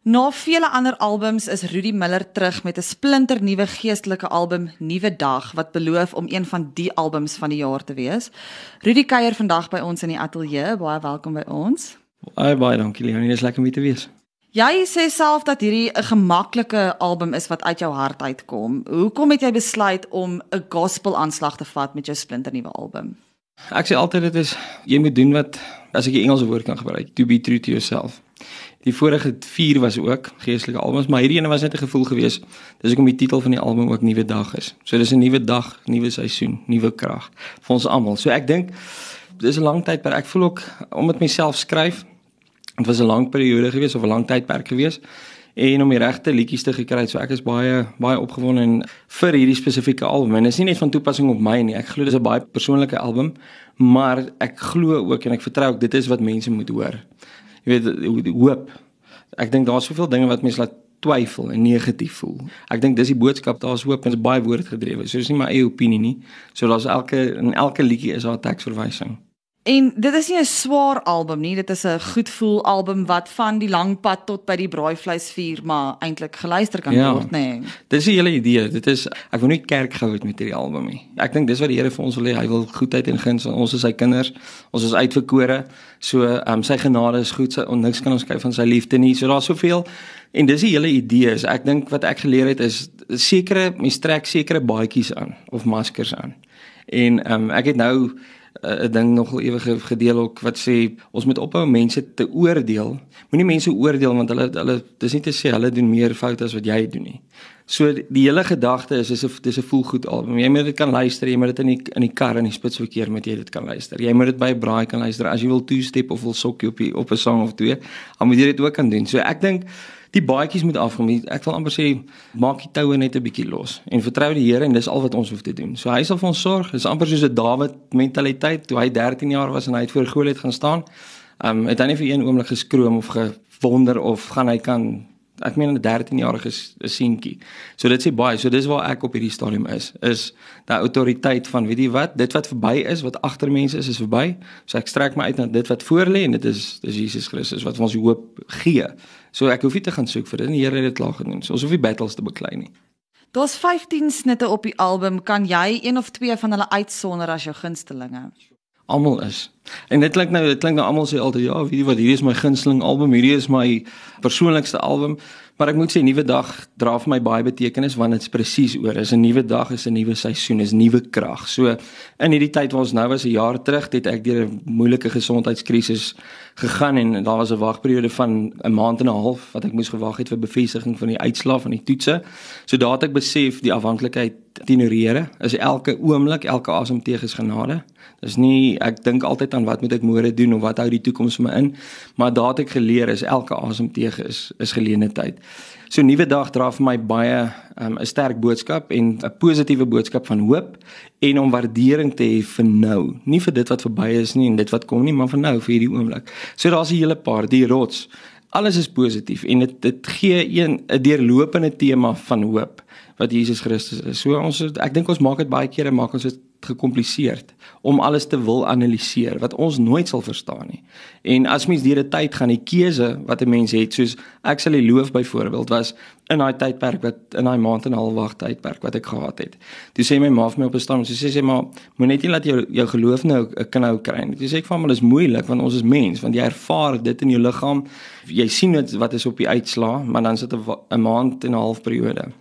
Na vele ander albums is Rudy Miller terug met 'n splinternuwe geestelike album, Nuwe Dag, wat beloof om een van die albums van die jaar te wees. Rudy kuier vandag by ons in die ateljee. Baie welkom by ons. Baie dankie Leonie, dis lekker om hier te wees. Jy sê self dat hierdie 'n gemaklike album is wat uit jou hart uitkom. Hoekom het jy besluit om 'n gospel aanslag te vat met jou splinternuwe album? Ek sê altyd dit is jy moet doen wat, as ek die Engelse woord kan gebruik, to be true to yourself. Die vorige 4 was ook geestelike albums, maar hierdie ene was net 'n gevoel gewees. Dis hoekom die titel van die album ook Nuwe Dag is. So dis 'n nuwe dag, nuwe seisoen, nuwe krag vir ons almal. So ek dink dis 'n lang tydperk. Ek voel ook om met myself skryf. Dit was 'n lang periode gewees of 'n lang tydperk gewees en om die regte liedjies te gekry. So ek is baie opgewonde vir hierdie spesifieke album. En dit is nie net van toepassing op my nie. Ek glo dis 'n baie persoonlike album, maar ek glo ook en ek vertrou ook dit is wat mense moet hoor. Jy weet, hoop. Ek dink daar's soveel dinge wat mense laat twyfel en negatief voel. Ek dink dis die boodskap, daar's hoop en dit is baie woordgedrewe. So dis nie my eie opinie nie. So daar's in elke liedjie is daar 'n teksverwysing. En dit is nie 'n swaar album nie, dit is 'n goed voel album wat van die lang pad tot by die braaivleisvuur maar eintlik geluister kan word, nê. Dis die hele idee. Dit is ek wil nie kerk gehou het met hierdie album nie. Ek dink dis wat die Here vir ons wil hê. Hy wil goedheid en guns aan ons as sy kinders. Ons is uitverkore. So sy genade is goed, niks kan ons skei van sy liefde nie. So daar's soveel en dis die hele idee. So ek dink wat ek geleer het is mense trek sekere baadjies aan of maskers aan. En ek het nou 'n ding nogal ewig gedeel ook wat sê ons moet ophou mense te oordeel. Moenie mense oordeel want hulle dis nie te sê hulle doen meer foute as wat jy doen nie. So die hele gedagte is dis 'n voelgoed album. Jy moet dit kan luister, jy moet dit in die kar in die spitsverkeer moet jy dit kan luister. Jy moet dit by 'n braai kan luister. As jy wil two-step of wil sokkie op 'n sang of twee, dan moet jy dit ook kan doen. So ek dink die baadjies moet afkom. Ek wil amper sê maak die toue net 'n bietjie los en vertrou die Here en dis al wat ons hoef te doen. So hy sal vir ons sorg. Dis amper soos 'n Dawid mentaliteit toe hy 13 jaar was en hy het voor Goliat gaan staan. Het hy nie vir een oomblik geskroom of gewonder of gaan hy kan. Ek meen 'n 13-jarige seentjie. So dit sê baie. So dis waar ek op hierdie stadium is daai autoriteit van weet jy wat, dit wat verby is, wat agter mense is verby. So ek strek my uit na dit wat voor lê en dit is Jesus Christus wat vir ons hoop gee. So ek hoef nie te gaan soek vir dit en die Here het dit klaar gedoen. So ons hoef nie battles te beklei nie. Daar's 15 snitte op die album. Kan jy een of twee van hulle uitsonder as jou gunstelinge? Almal is. En dit klink nou almal sê altyd ja, weet jy wat, hierdie is my gunsteling album, hierdie is my persoonlikste album, maar ek moet sê Nuwe Dag dra vir my baie betekenis want dit's presies oor. Is 'n nuwe dag, is 'n nuwe seisoen, is nuwe krag. So in hierdie tyd waar ons nou was 'n jaar terug, het ek deur 'n moeilike gesondheidskrisis gegaan en daar was 'n wagperiode van 'n maand en 'n half wat ek moes gewag het vir bevestiging van die uitslae van die toetse. So daar het ek besef die afhanklikheid teenoor die Here is elke oomblik, elke asemteug is genade. Dis nie ek dink altyd aan wat moet ek môre doen of wat hou die toekoms vir my in, maar daar het ek geleer is elke asemteug is geleende tyd. So Nuwe Dag dra vir my baie 'n sterk boodskap en 'n positiewe boodskap van hoop en om waardering te hê vir nou. Nie vir dit wat verby is nie en dit wat kom nie, maar vir nou, vir hierdie oomblik. So daar's 'n hele paar, die rots. Alles is positief en dit gee 'n deurlopende tema van hoop wat Jesus Christus is. So ek dink ons maak dit baie kere maak ons dit gekompliseerd om alles te wil analiseer wat ons nooit sal verstaan nie. En as mens deur 'n tyd gaan, die keuse wat 'n mens het, soos ek sal die loof byvoorbeeld was in daai tydperk in daai maand en 'n half wag tydperk wat ek gehad het. Toe sê my ma vir my op 'n stadium, sy sê maar moet net nie laat jou geloof nou 'n knou kry nie. Toe sê ek vir hom, dit is moeilik want ons is mens, want jy ervaar dit in jou liggaam. Jy sien wat is op die uitslaa, maar dan sit 'n maand en 'n half periode.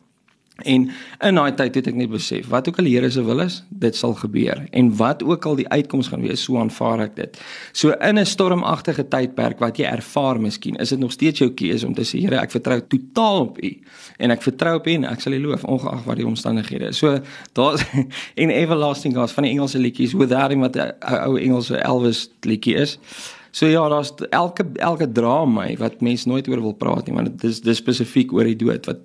En in daai tyd het ek net besef, wat ook al die Here se wil is, dit sal gebeur. En wat ook al die uitkoms gaan wees, so aanvaar ek dit. So in 'n stormagtige tydperk wat jy ervaar miskien, is dit nog steeds jou keuse om te sê, Here, ek vertrou totaal op U. En ek vertrou op U en ek sal U loof, ongeag wat die omstandighede is. So daar's en Everlasting God van die Engelse liedjies, Without Him wat 'n ou Engelse Elvis liedjie is. So ja, daar's elke drama wat mense nooit oor wil praat nie, want dit is spesifiek oor die dood wat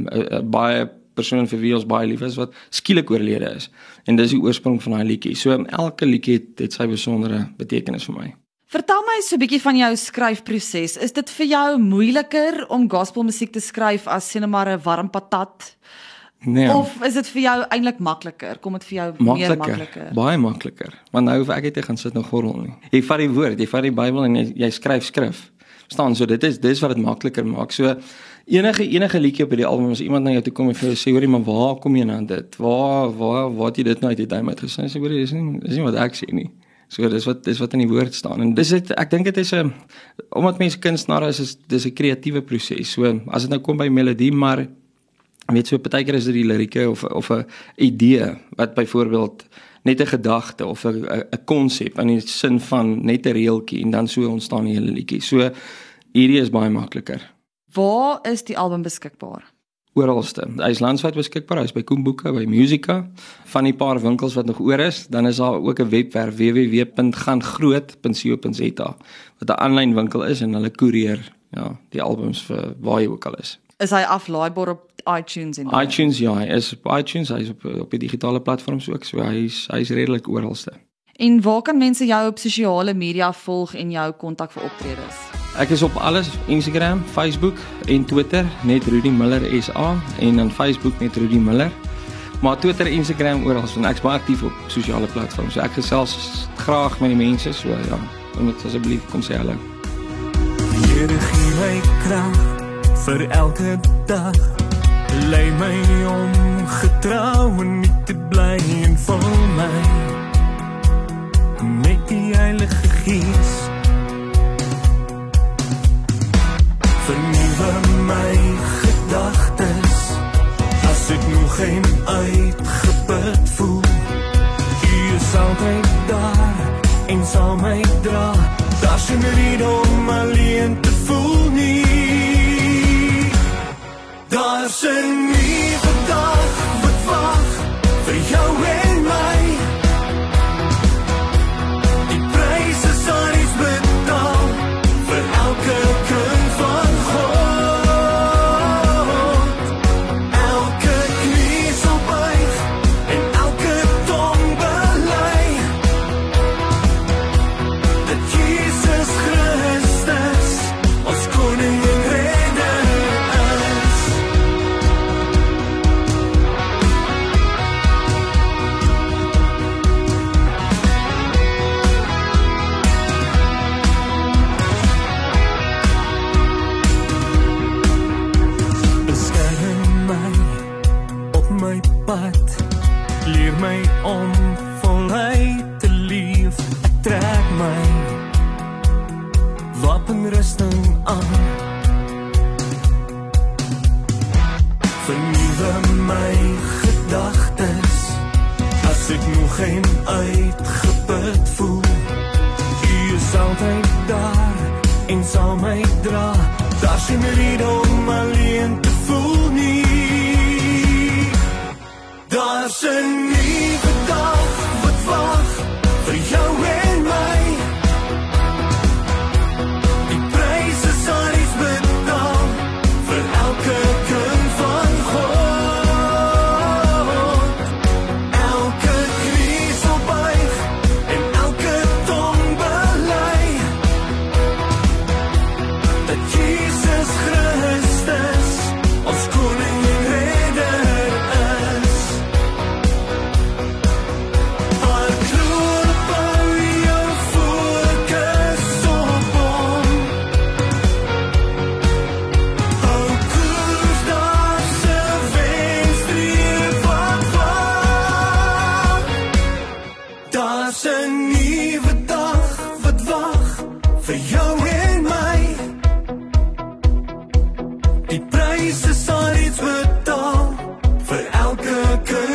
baie persoon vir wie ons baie lief is wat skielik oorlede is. En dis die oorsprong van daai liedjie. So elke liedjie het sy besondere betekenis vir my. Vertel my so 'n bietjie van jou skryfproses. Is dit vir jou moeiliker om gospelmusiek te skryf as sien maar 'n warm patat? Nee. Of is dit vir jou eintlik makliker? Kom dit vir jou meer makliker? Baie makliker. Want nou hoef ek nie te gaan sit en gorrel nie. Jy vat die woord, jy vat die Bybel en jy skryf skrif. staan, so dis wat dit makliker maak. So enige liedjie op hierdie album, as iemand na jou toe kom en vir jou sê, hoorie, maar waar kom jy na dit? Waar het jy dit nou uit die duim uitgesny? Sê, hoorie, dis nie wat ek sê nie. So dis wat in die woord staan. En ek dink dit is omdat mense kunstenaar is, dis 'n kreatiewe proses. So as dit nou kom by melodie, maar weet so partykeer is dit die lirieke of 'n idee wat byvoorbeeld net 'n gedagte of 'n konsep in die sin van net 'n reeltjie en dan so ontstaan die hele liedjie. So hierdie is baie makliker. Waar is die album beskikbaar? Oralste. Hy is landwyd beskikbaar, hy is by Koemboeke, by Musica, van die paar winkels wat nog oor is, dan is daar ook 'n webwerf www.gaangroot.co.za wat 'n aanlyn winkel is en hulle koerier die albums vir waar jy ook al is. Is hy aflaaibaar op iTunes en iTunes, ja, hy is op iTunes, hy is op die digitale platforms ook, so hy is redelik oralste. En waar kan mense jou op sosiale media volg en jou kontak vir optredes? Ek is op alles, Instagram, Facebook en Twitter, net Rudy Miller SA, en dan Facebook net Rudy Miller. Maar Twitter, Instagram, oral, en ek is baie aktief op sosiale platforms, so ek gesels graag met die mense, so ja, moet asseblief kom sê hallo. Here gee my krag vir elke dag, lei my om getrou en nie te bly en vol my met die Heilige Gees. Vernuwe my gedagtes, as ek nog geen uitgeput voel. U is altyd daar en sal my dra, daar's geen rede om alleen te voel nie. Daar's 'n nuwe dag wat wag vir jou en my. Die pryse sal iets betaal vir elke kind van God. Elke knie sal buig en elke tong bely dat Jesus Christus ons koning en redder is. Beskerm my op my pad, leer my om voluit te leef. Ek trek my wapenrusting aan, vernuwe my gedagtes, as ek nog geen uitgeput voel. U is altyd daar en sal my dra, daar's geen rede om alleen te voel nie. Daar's 'n nuwe dag wat wag vir jou en my. Die pryse sal iets betaal vir elke kind van God. Elke knie sal buig en elke tong bely dat Jesus Christus ons koning en redder is. Al gloor bou jou fokus op hom. Al koers daar se wenstreep wat wag. Daar's 'n nuwe dag wat wag vir jou en my. Die pryse sal iets betaal vir elke kind